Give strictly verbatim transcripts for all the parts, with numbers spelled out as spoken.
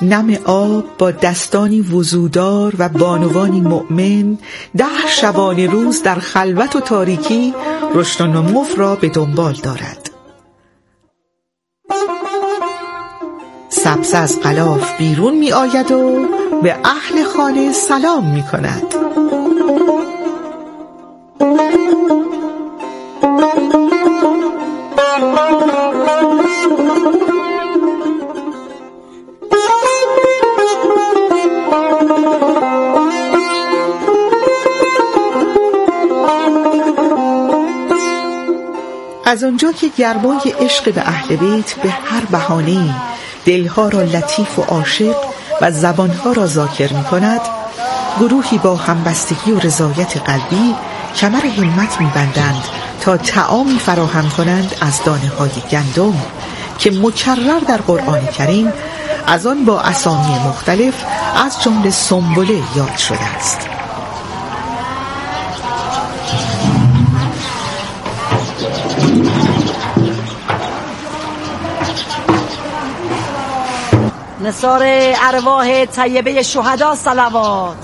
نم آب با دستانی وضودار و بانوانی مؤمن ده شبانه روز در خلوت و تاریکی رشد و نمو را به دنبال دارد. سبزه از غلاف بیرون می آید و به اهل خانه سلام می کند. از آنجا که گرمای عشق به اهل بیت به هر بهانه‌ای دلها را لطیف و عاشق و زبانها را ذاکر می کند، گروهی با همبستگی و رضایت قلبی کمر همت می بندند تا طعامی فراهم کنند از دانه های گندم که مکرر در قرآن کریم از آن با اسامی مختلف از جمله سنبله یاد شده است. نثار ارواح طیبه شهدا صلوات.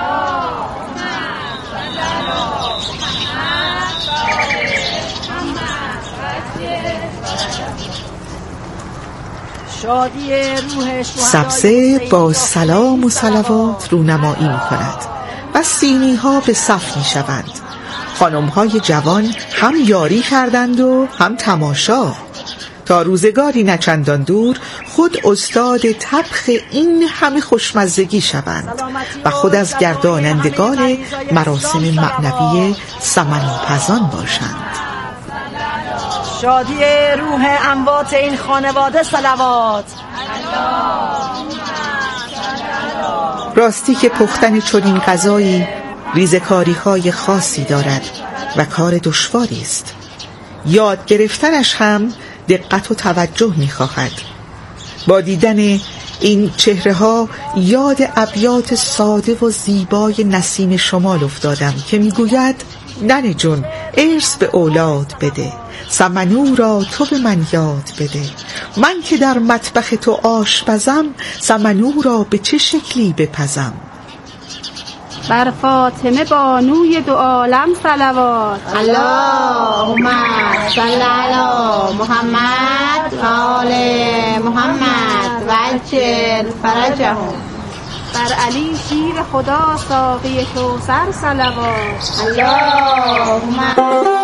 شادی روح سبزه با سلام و صلوات رونمایی می کند و سینی ها به صف می شوند. خانم های جوان هم یاری کردند و هم تماشا، تا روزگاری نچندان دور خود استاد طبخ این همه خوشمزگی شوند و خود از گردانندگان مراسم معنوی سمنوپزان باشند. شادی روح اموات این خانواده صلوات. راستی که پختن چنین غذایی ریزکاری های خاصی دارد و کار دشواری است. یاد گرفتنش هم دقت و توجه می خواهد. با دیدن این چهره ها یاد ابیات ساده و زیبای نسیم شمال افتادم که می گوید ننه جون ارث به اولاد بده، سمنو را تو به من یاد بده، من که در مطبخ تو آشپزم، سمنو را به چه شکلی بپزم. بر فاطمه بانوی دو عالم صلوات. اللهم صل علی محمد و آل محمد و عجل فرجهم. بر علی شیر خدا ساقی کوثر صلوات. اللهم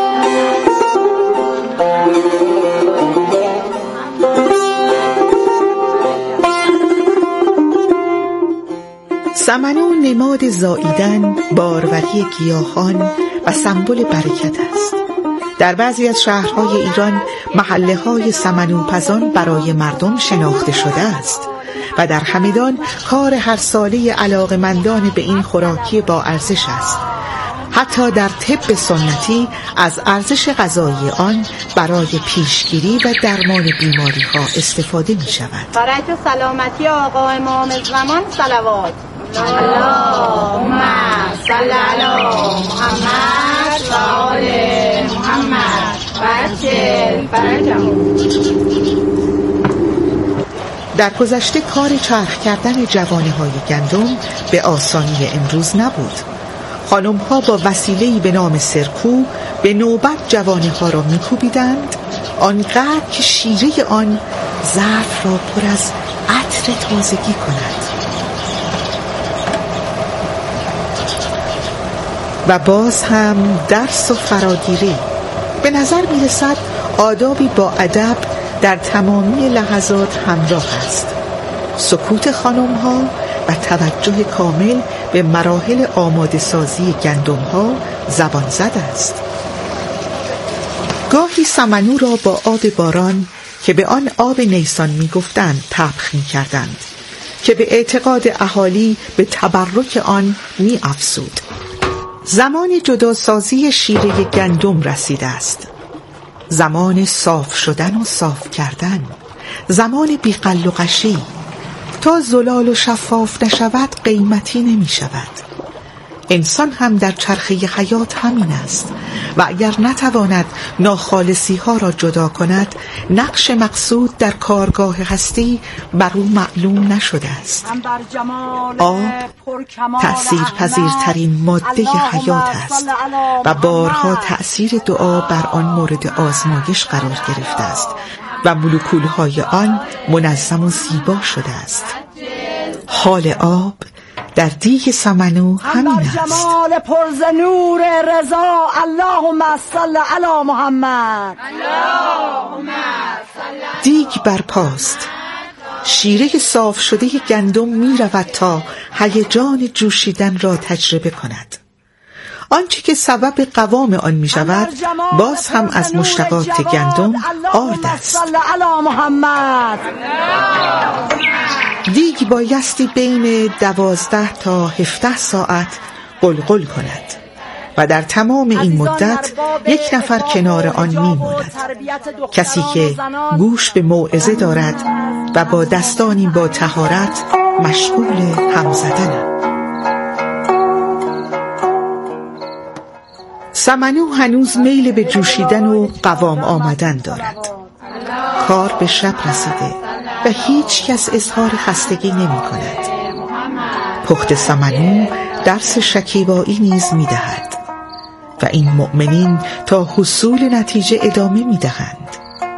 سمنو نماد زاییدن، باروری گیاهان و سمبل برکت است. در بعضی از شهرهای ایران محله های سمنوپزان برای مردم شناخته شده است و در همدان کار هر ساله علاقمندان به این خوراکی با ارزش است. حتی در طب سنتی از ارزش غذایی آن برای پیشگیری و درمان بیماری ها استفاده می شود. فرج و سلامتی آقا امام زمان صلوات. اللهم صل علی محمد و آل محمد و عجل فرجهم. در گذشته کار چرخ کردن جوانه های گندم به آسانی امروز نبود. خانم ها با وسیله‌ای به نام سرکو به نوبت جوانه ها را میکوبیدند، آنقدر که شیره آن ظرف را پر از عطر تازگی کند. و باز هم درس و فراگیری. به نظر میرسد آدابی با ادب در تمامی لحظات همراه است. سکوت خانم ها و توجه کامل به مراحل آماده سازی گندم ها زبان زد است. گاهی سمنو را با آب باران که به آن آب نیسان می گفتند طبخ می کردند که به اعتقاد اهالی به تبرک آن می افزود. زمان جداسازی شیره گندم رسیده است. زمان صاف شدن و صاف کردن، زمان بیقل و قشی. تا زلال و شفاف نشود قیمتی نمی شود. انسان هم در چرخه حیات همین است و اگر نتواند ناخالصی ها را جدا کند، نقش مقصود در کارگاه هستی بر او معلوم نشده است. آب تأثیر پذیرترین ماده حیات است و بارها تأثیر دعا بر آن مورد آزمایش قرار گرفته است و مولکولهای آن منظم و زیبا شده است. حال آب در دیگ سمنو همین است. جمال پرز نور رضا اللهم صل علی محمد. دیگ برپاست، شیره صاف شده گندم می رود تا هیجان جوشیدن را تجربه کند. آنچه که سبب قوام آن می شود باز هم از مشتقات گندم آرد است. دیگ بایستی بین دوازده تا هفده ساعت قلقل کند و در تمام این مدت یک نفر کنار آن می ماند، کسی که گوش به موعظه دارد و با دستانی با طهارت مشغول هم زدن. سمنو هنوز میل به جوشیدن و قوام آمدن دارد. کار به شب رسیده و هیچ کس اظهار خستگی نمی کند. پخت سمنو درس شکیبایی نیز می دهد و این مؤمنین تا حصول نتیجه ادامه می دهند.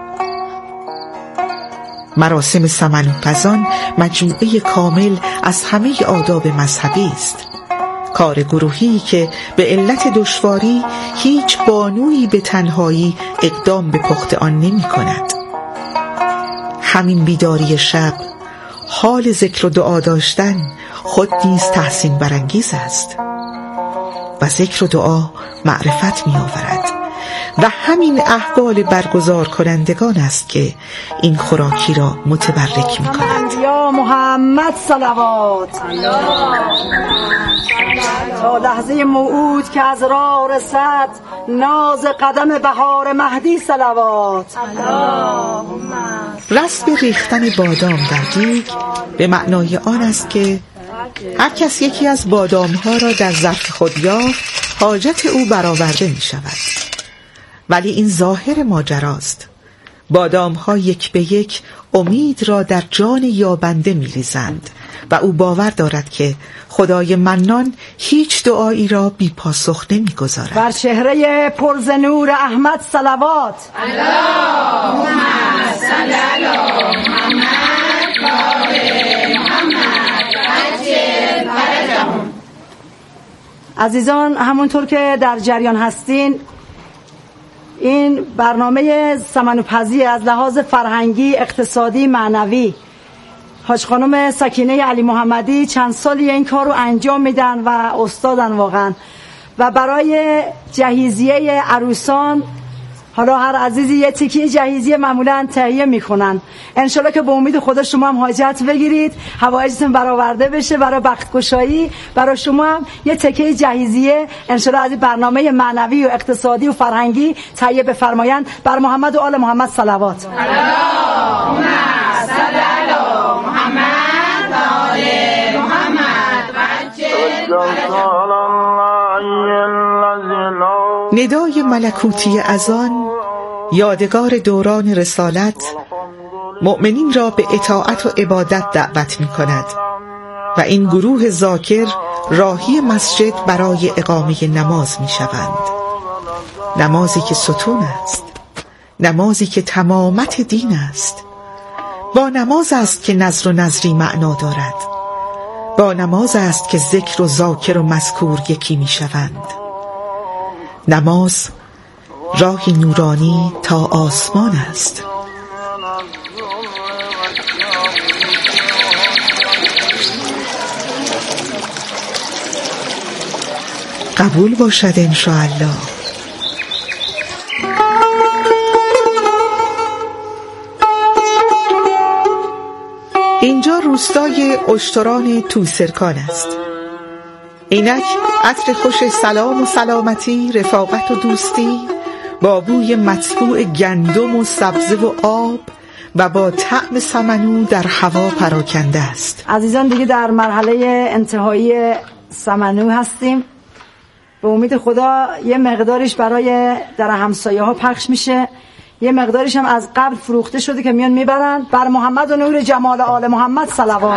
مراسم سمنو پزان مجموعه کامل از همه آداب مذهبی است. کار گروهی که به علت دشواری هیچ بانویی به تنهایی اقدام به پخت آن نمی کند. همین بیداری شب، حال ذکر و دعا داشتن خود نیز تحسین برانگیز است و ذکر و دعا معرفت می آورد و همین احوال برگزار کنندگان است که این خوراکی را متبرک می کند. یا محمد صلوات تا لحظه موعود که از راه رسد، ناز قدم بهار مهدی صلوات. رسم ریختن بادام در دیگ به معنای آن است که هر کس یکی از بادام ها را در ظرف خود یافت، حاجت او برآورده می شود. ولی این ظاهر ماجراست. بادام ها یک به یک امید را در جان یابنده می ریزند و او باور دارد که خدای منان هیچ دعایی را بی پاسخ نمی گذارد. بر چهره پرز نور احمد صلوات. اللهم صل علی محمد و آل محمد عجل فرجهم. عزیزان، همونطور که در جریان هستین، این برنامه سمنوپزی از لحاظ فرهنگی، اقتصادی، معنوی، حاج خانم سکینه علی محمدی چند سالی این کار رو انجام میدن و استادن واقعا. و برای جهیزیه عروسان، حالا هر عزیزی یه تیکه جهیزیه معمولا تهیه میکنن. انشالله که به امید خدا شما هم حاجت بگیرید، حوایجتون برآورده بشه برای بختگشایی. برای شما هم یه تیکه جهیزیه انشالله از این برنامه معنوی و اقتصادی و فرهنگی تهیه بفرمایند. بر محمد و آل محمد صلوات. اللهم صل علی محمد و آل محمد و ندای ملکوتی اذان یادگار دوران رسالت مؤمنین را به اطاعت و عبادت دعوت می کند و این گروه ذاکر راهی مسجد برای اقامه نماز می شوند. نمازی که ستون است، نمازی که تمامت دین است. با نماز است که نذر و نذری معنا دارد. با نماز است که ذکر و ذاکر و مذکور یکی می شوند. نماز راهی نورانی تا آسمان است. قبول باشد انشاءالله. اینجا روستای اشتران توسرکان است. اینک عطر خوش سلام و سلامتی، رفاقت و دوستی، با بوی مطبوع گندم و سبزه و آب و با طعم سمنو در هوا پراکنده است. عزیزان، دیگه در مرحله انتهایی سمنو هستیم. به امید خدا یه مقدارش برای در همسایه ها پخش میشه، یه مقدارش هم از قبل فروخته شده که میان میبرن. بر محمد و نور جمال آل محمد صلوات.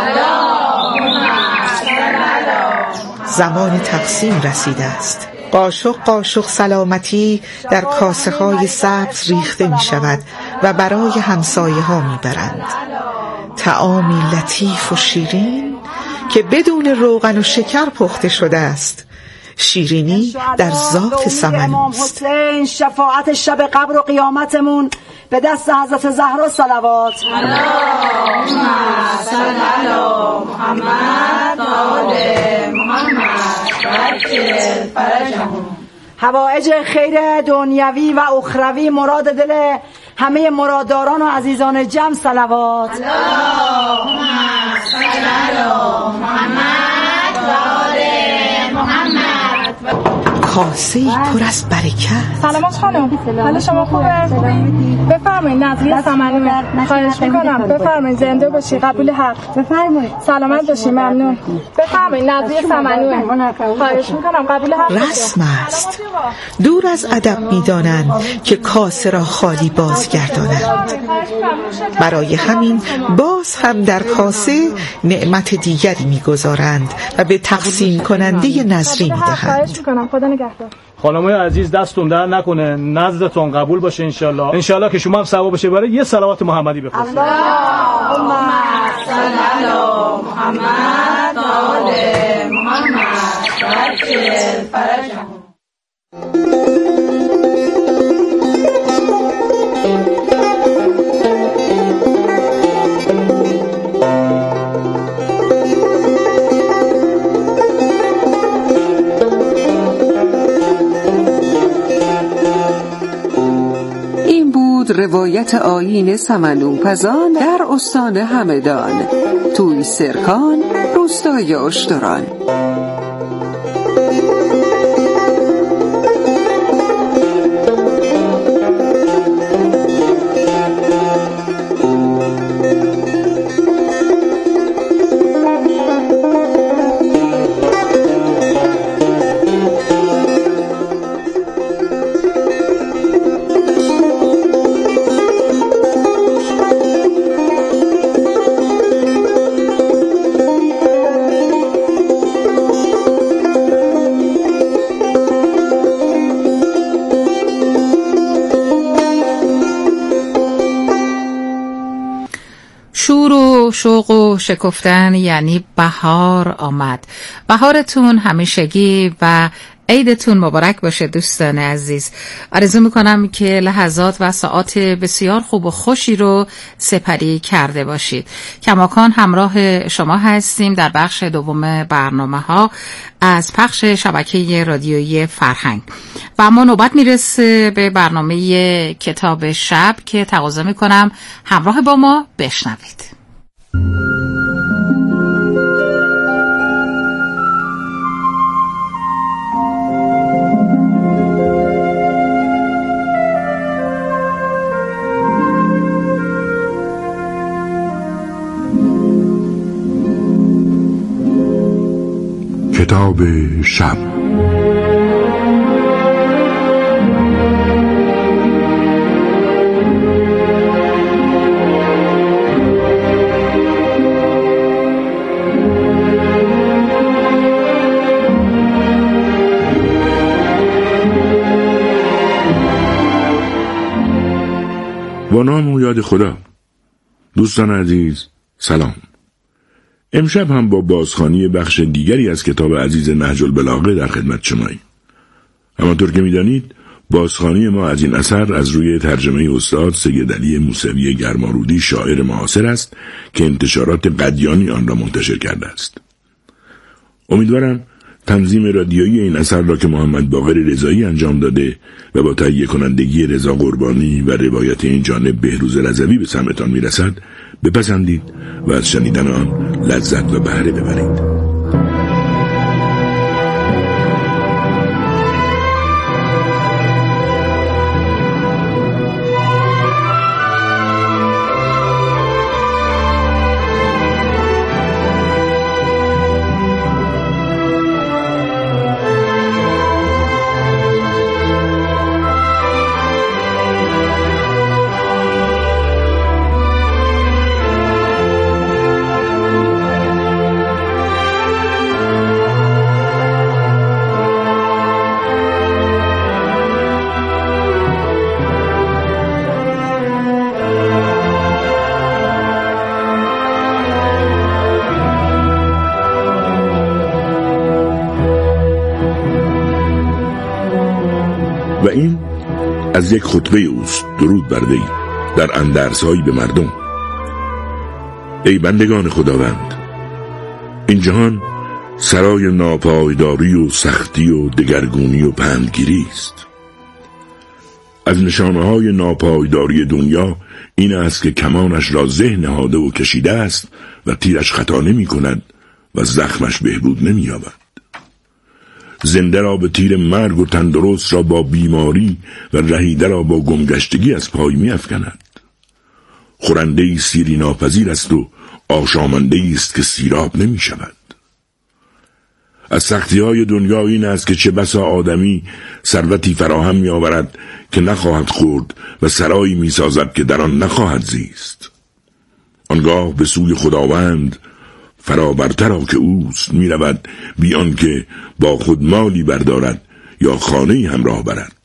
زمان تقسیم رسیده است. قاشق قاشق سلامتی در کاسه های سبز ریخته می شود و برای همسایه ها می برند. طعامی لطیف و شیرین که بدون روغن و شکر پخته شده است. شیرینی در ذات سمنوست. حسین شفاعت شب قبر و قیامتمون به دست حضرت زهرا صلوات. اللهم صل علی محمد و آل محمد وعجل فرجهم. حوائج خیر دنیوی و اخروی مراد دل همه مرادداران و عزیزان جمع صلوات. اللهم صل علی محمد و آل محمد. کاسه‌ای پر از برکت. سلام خانم، حال شما خوبه؟ بفرمایید نظریه سمنو. خواهش میکنم بفرمایید. زنده باشی، قبول حق. بفرمایید. سلامت باشی، ممنون. بفرمایید نظریه سمنو. خواهش میکنم قبول حق. رسم است. دور از ادب می‌دانند که کاسه را خالی بازگردانند. برای همین باز هم در کاسه نعمت دیگری می‌گذارند و به تقسیم کننده نظری می‌دهند. خواهش میکنم. خدا نگهدار. خانمای عزیز دستتون در نکنه، نظرتون قبول باشه انشالله. انشالله که شما هم ثوابش بره. یه صلوات محمدی بفرستید. اللهم صل علی محمد و آل محمد وعجل فرجهم. روایت آیین سمنوپزان در استان همدان، توی سرکان، روستای اشتران. شوق و شکفتن یعنی بهار آمد. بهارتون همیشگی و عیدتون مبارک باشه دوستان عزیز. آرزو میکنم که لحظات و ساعات بسیار خوب و خوشی رو سپری کرده باشید. کماکان همراه شما هستیم در بخش دوم برنامه ها از پخش شبکه رادیویی فرهنگ و اما نوبت میرسه به برنامه کتاب شب که تقاضا میکنم همراه با ما بشنوید. کتاب شب. با نام و یاد خدا. دوستان عزیز سلام. امشب هم با بازخوانی بخش دیگری از کتاب عزیز نهج البلاغه در خدمت شماییم. همانطور که می‌دانید بازخوانی ما از این اثر از روی ترجمه استاد سید علی موسوی گرمارودی شاعر معاصر است که انتشارات قدیانی آن را منتشر کرده است. امیدوارم تنظیم رادیویی این اثر را که محمد باقر رضایی انجام داده و با تهیه کنندگی رضا قربانی و روایت این جانب بهروز رضوی به سمعتان میرسد بپسندید و از شنیدن آن لذت و بهره ببرید. و این از یک خطبه اوست، درود بر وی، در اندرس‌هایی به مردم. ای بندگان خداوند، این جهان سرای ناپایداری و سختی و دگرگونی و پندگیری است. از نشانه‌های ناپایداری دنیا این است که کمانش را ذهن نهاده و کشیده است و تیرش خطا نمی کند و زخمش بهبود نمی یابد. زنده را به تیر مرگ و تندرست را با بیماری و رهیده را با گمگشتگی از پای می افکند. خورنده‌ای سیری ناپذیر است و آشامنده‌ای است که سیراب نمی شود. از سختی های دنیا این است که چه بسا آدمی ثروتی فراهم می آورد که نخواهد خورد و سرایی می سازد که در آن نخواهد زیست. آنگاه به سوی خداوند فرابرتر که اوست می رود، بی آنکه با خود مالی بردارد یا خانه‌ای همراه برد.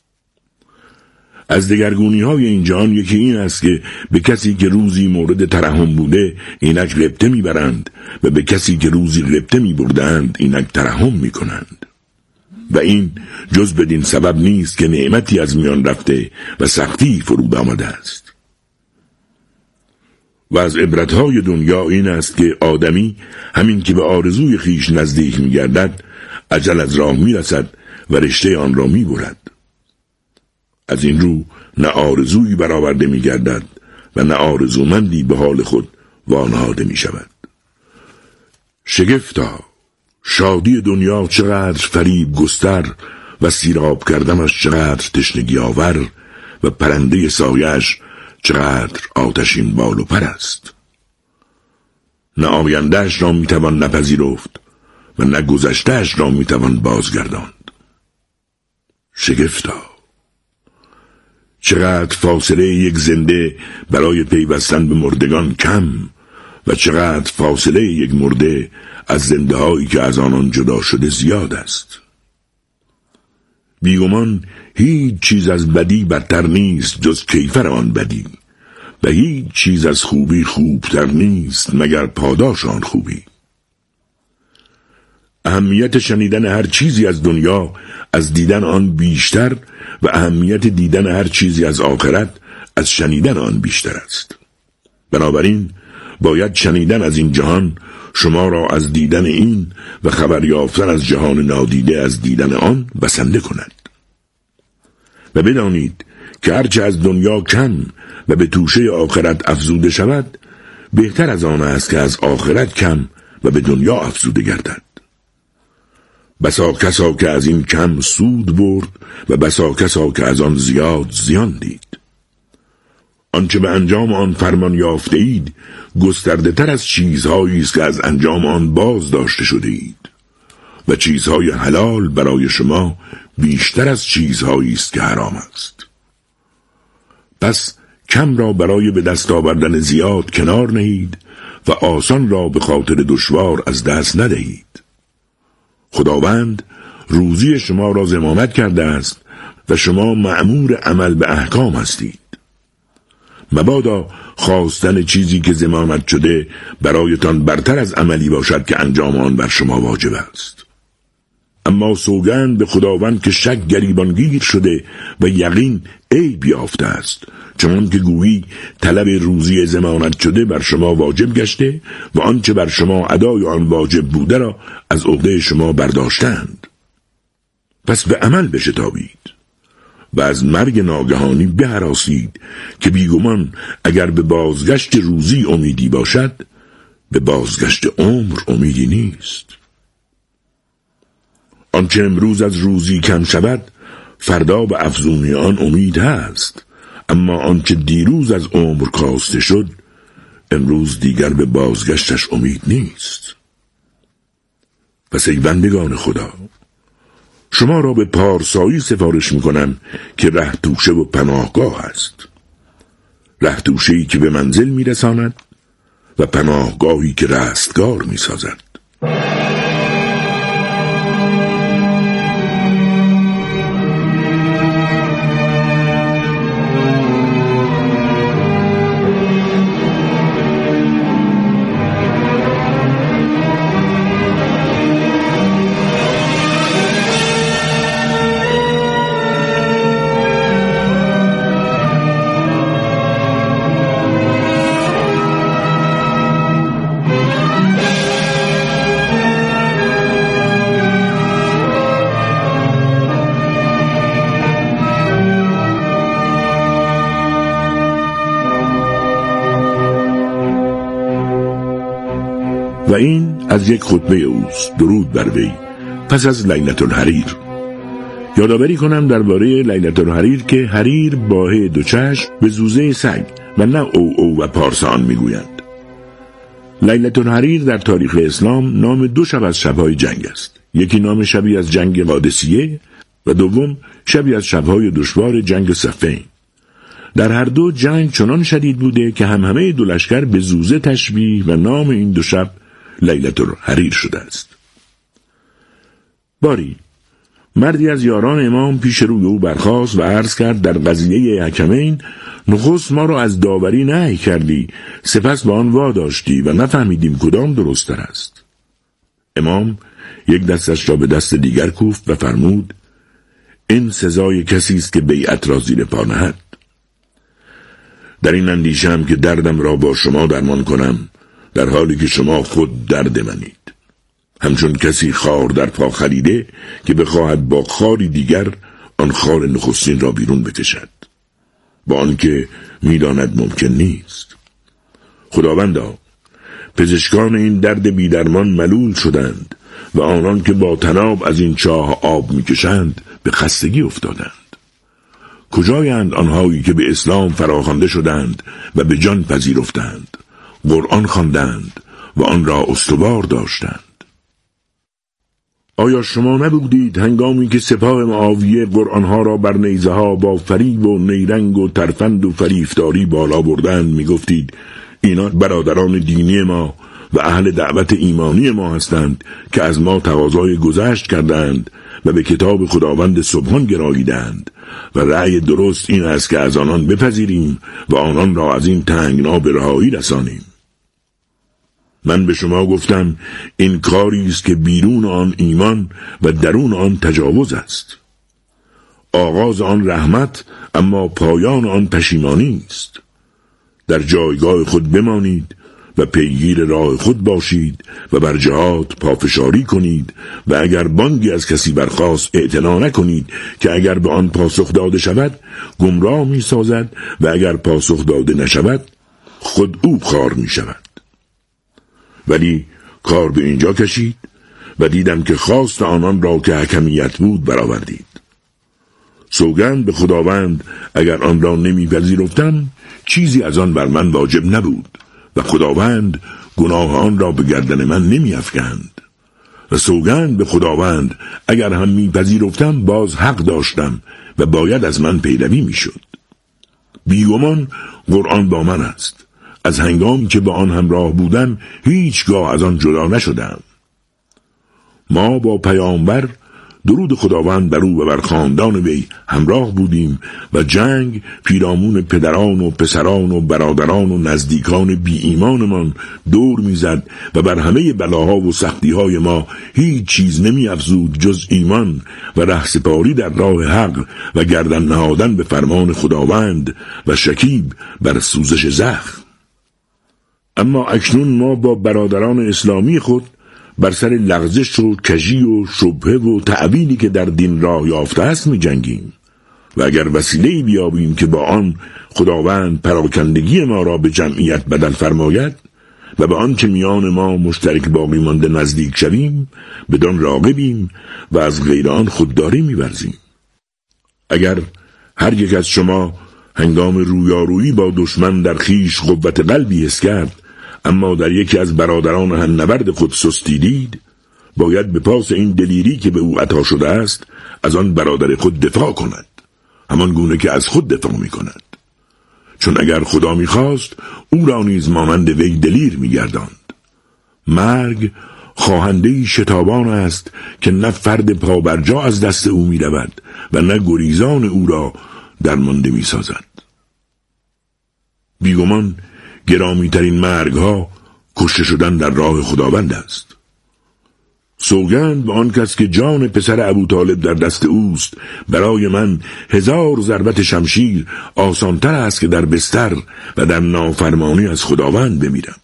از دگرگونی های این جهان یکی این است که به کسی که روزی مورد ترحم بوده اینک غبطه می برند و به کسی که روزی غبطه می بردند اینک ترحم می کنند. و این جز بدین سبب نیست که نعمتی از میان رفته و سختی فرود آمده است. و از عبرتهای دنیا این است که آدمی همین که به آرزوی خیش نزدیک می گردد اجل از راه می رسد و رشته آن را می برد. از این رو نه آرزویی برآورده می گردد و نه آرزومندی به حال خود وانهاده می شود. شگفتا، شادی دنیا چقدر فریب گستر و سیراب کردنش چقدر تشنگی آور و پرنده سایش چقدر آتشین بال و پر است. نه آیندهش را می توان نپذیرفت و نه گذشتهش را می توان بازگرداند. شگفتا، چقدر فاصله یک زنده برای پیوستن به مردگان کم و چقدر فاصله یک مرده از زنده هایی که از آنان جدا شده زیاد است. بیگمان هیچ چیز از بدی بدتر نیست جز کیفر آن بدی و هیچ چیز از خوبی خوبتر نیست مگر پاداش آن خوبی. اهمیت شنیدن هر چیزی از دنیا از دیدن آن بیشتر و اهمیت دیدن هر چیزی از آخرت از شنیدن آن بیشتر است. بنابراین باید شنیدن از این جهان شما را از دیدن این و خبر یافتن از جهان نادیده از دیدن آن بسنده کند. و بدانید که هرچه از دنیا کم و به توشه آخرت افزوده شود بهتر از آن است که از آخرت کم و به دنیا افزوده گردد. بسا کسا که از این کم سود برد و بسا کسا که از آن زیاد زیان دید. آنچه به انجام آن فرمان یافته اید گسترده تر از چیزهایی است که از انجام آن باز داشته شده اید و چیزهای حلال برای شما بیشتر از چیزهایی است که حرام است. پس کم را برای به دست آوردن زیاد کنار نهید و آسان را به خاطر دشوار از دست ندهید. خداوند روزی شما را ضمانت کرده است و شما مأمور عمل به احکام هستید. مبادا خواستن چیزی که ضمانت شده برایتان برتر از عملی باشد که انجام آن بر شما واجب است. اما سوگند به خداوند که شک گریبانگیر شده و یقین عیب یافته است، چون که گویی طلب روزی ضمانت شده بر شما واجب گشته و آنچه بر شما ادای آن واجب بوده را از عهده شما برداشتند. پس به عمل بشتابید و از مرگ ناگهانی بهراسید که بیگمان اگر به بازگشت روزی امیدی باشد به بازگشت عمر امیدی نیست. آنچه امروز از روزی کم شود فردا به افزونی آن امید هست، اما آنچه دیروز از عمر کاسته شد امروز دیگر به بازگشتش امید نیست. پس ای بندگان خدا، شما را به پارسایی سفارش میکنم که ره توشه و پناهگاه است. ره توشه‌ای که به منزل میرساند و پناهگاهی که رستگار میسازد. و این از یک خطبه اوست، درود بر وی، پس از لیلة الحریر. یادآوری کنم درباره لیلة الحریر که حریر باه دو چشم به زوزه سگ و نه او او و پارسان میگویند. لیلة الحریر در تاریخ اسلام نام دو شب از شبهای جنگ است. یکی نام شبی از جنگ قادسیه و دوم شبی از شبهای دشوار جنگ صفین. در هر دو جنگ چنان شدید بوده که هم همه دو لشکر به زوزه تشبیه و نام این دو شب لیلة الحریر شده است. باری مردی از یاران امام پیش روی او برخاست و عرض کرد در قضیه حکمین نخست ما را از داوری نهی کردی، سپس به آن واداشتی و نفهمیدیم کدام درست‌تر است. امام یک دستش را به دست دیگر کوفت و فرمود این سزای کسی است که بیعت را زیر پا نهد. در این اندیشم که دردم را با شما درمان کنم در حالی که شما خود درد منید، همچون کسی خار در پا خریده که بخواهد با خاری دیگر آن خار نخستین را بیرون بکشد، با آنکه میداند ممکن نیست. خداوندا، پزشکان این درد بیدرمان ملول شدند و آنان که با طناب از این چاه آب میکشند به خستگی افتادند. کجایند آنهایی که به اسلام فراخوانده شدند و به جان پذیرفتند، قرآن خواندند و آن را استوار داشتند؟ آیا شما نبودید هنگامی که سپاه معاویه قرآنها را بر نیزه ها با فریب و نیرنگ و ترفند و فریفتاری بالا بردند میگفتید اینا برادران دینی ما و اهل دعوت ایمانی ما هستند که از ما تقاضای گذشت کردند و به کتاب خداوند سبحان گراییدند و رأی درست این است که از آنان بپذیریم و آنان را از این تنگنا به رهایی رسانیم. من به شما گفتم این کاری است که بیرون آن ایمان و درون آن تجاوز است. آغاز آن رحمت اما پایان آن پشیمانی است. در جایگاه خود بمانید و پیگیر راه خود باشید و بر جهاد پافشاری کنید و اگر بانگی از کسی برخاست اعتنا نکنید که اگر به آن پاسخ داده شود گمراه می سازد و اگر پاسخ داده نشود خود او خار می شود. ولی کار به اینجا کشید و دیدم که خواست آنان را که حکمیت بود برآوردید. سوگند به خداوند اگر آن را نمیپذیرفتم چیزی از آن بر من واجب نبود و خداوند گناه آن را به گردن من نمیافکند. و سوگند به خداوند اگر هم میپذیرفتم باز حق داشتم و باید از من پیروی میشد. بیگمان قرآن با من است. از هنگامی که با آن همراه بودم هیچگاه از آن جدا نشدم. ما با پیامبر درود خداوند بر او و بر خاندان وی همراه بودیم و جنگ پیرامون پدران و پسران و برادران و نزدیکان بی ایمانمان دور میزد و بر همه بلاها و سختیهای ما هیچ چیز نمی افزود جز ایمان و رهسپاری در راه حق و گردن نهادن به فرمان خداوند و شکیب بر سوزش زخم. اما اکنون ما با برادران اسلامی خود بر سر لغزش و کژی و شبهه و تعویلی که در دین راه یافته است می جنگیم و اگر وسیله‌ای بیابیم که با آن خداوند پراکندگی ما را به جمعیت بدل فرماید و به آن که میان ما مشترک باقی مانده نزدیک شویم بدان راغبیم و از غیر آن خودداری می ورزیم. اگر هر یک از شما هنگام رویارویی با دشمن در خیش قوت قلبی حس کرد اما در یکی از برادران همنبرد خود سستی دید، باید به پاس این دلیری که به او عطا شده است از آن برادر خود دفاع کند، همان گونه که از خود دفاع می کند. چون اگر خدا می خواست او را نیز مانند وی دلیر می گرداند. مرگ خواهندهی شتابان است که نه فرد پابرجا از دست او می رود و نه گریزان او را درمانده می سازد. بیگمان گرامی ترین مرگ ها کشته شدن در راه خداوند است. سوگند به آن کس که جان پسر ابو طالب در دست اوست برای من هزار ضربت شمشیر آسانتر است که در بستر و در نافرمانی از خداوند بمیرم.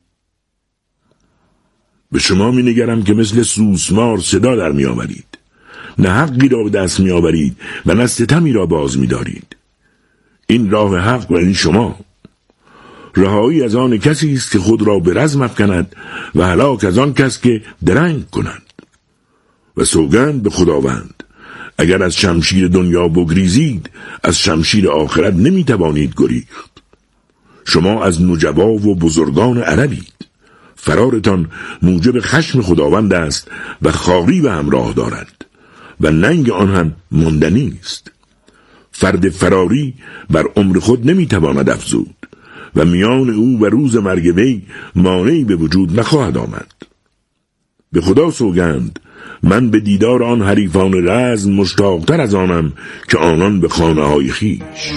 به شما می نگرم که مثل سوسمار صدا در می آورید، نه حقی را به دست می آورید و نه ستمی را باز می دارید. این راه حق و این شما. رهایی از آن کسی است که خود را به رزم افکند و هلاک از آن کس که درنگ کند. و سوگند به خداوند اگر از شمشیر دنیا بگریزید از شمشیر آخرت نمیتوانید گریخت. شما از نجبا و بزرگان عربید، فرارتان موجب خشم خداوند است و خاری به همراه دارد و ننگ آن هم ماندنی است. فرد فراری بر عمر خود نمیتواند افزود و میان او و روز مرگ وی مانعی به وجود نخواهد آمد. به خدا سوگند من به دیدار آن حریفان رزم مشتاقتر از آنم که آنان به خانه های خویش.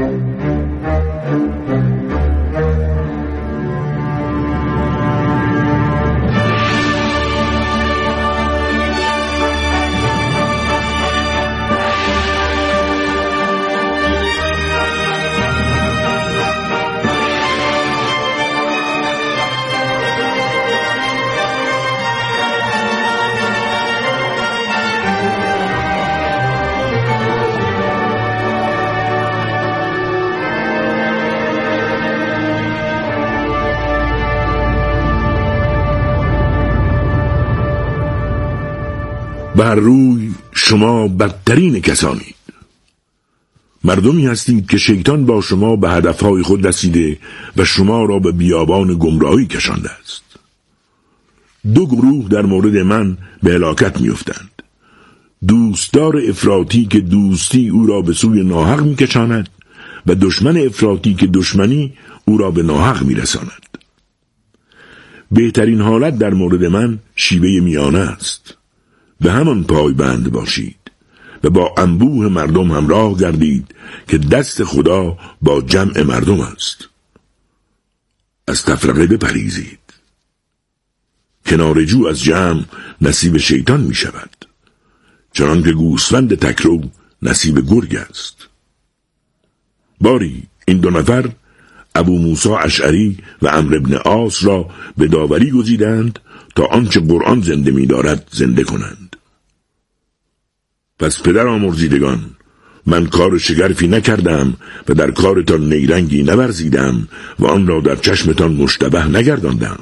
بر روی شما بدترین کسانید. مردمی هستید که شیطان با شما به هدفهای خود رسیده و شما را به بیابان گمراهی کشانده است. دو گروه در مورد من به هلاکت می‌افتند. دوستدار افراطی که دوستی او را به سوی ناحق می‌کشاند و دشمن افراطی که دشمنی او را به ناحق می‌رساند. بهترین حالت در مورد من شیوه میانه است. به همان پای بند باشید و با انبوه مردم همراه گردید که دست خدا با جمع مردم است. از تفرقه بپرهیزید. کنارجو از جمع نصیب شیطان می شود، چنان که گوسفند تکرو نصیب گرگ است. باری این دو نفر ابو موسی اشعری و عمرو بن عاص را به داوری گزیدند تا آنچه قرآن زنده می دارد زنده کنند. پس پدر آمرزیدگان، من کار شگرفی نکردم و در کارتان نیرنگی نورزیدم و آن را در چشمتان مشتبه نگرداندم.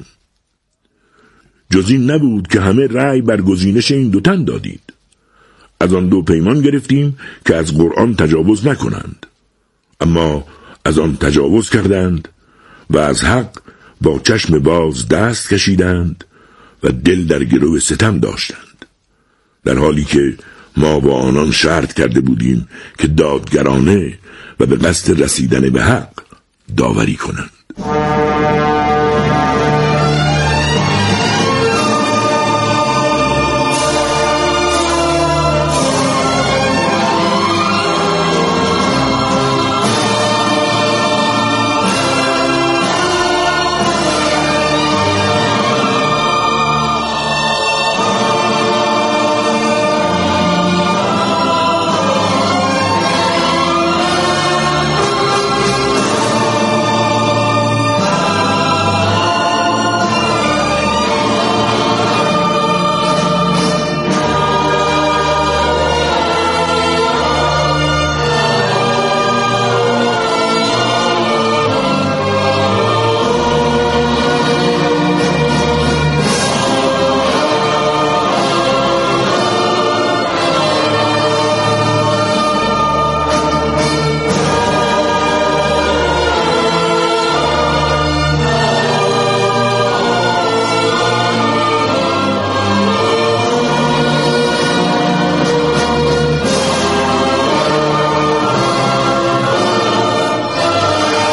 جز این نبود که همه رأی بر گزینش این دو تن دادید. از آن دو پیمان گرفتیم که از قرآن تجاوز نکنند، اما از آن تجاوز کردند و از حق با چشم باز دست کشیدند و دل در گرو ستم داشتند، در حالی که ما با آنان شرط کرده بودیم که دادگرانه و به قصد رسیدن به حق داوری کنند.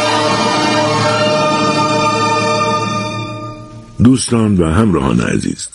دوستان و همراهان عزیز،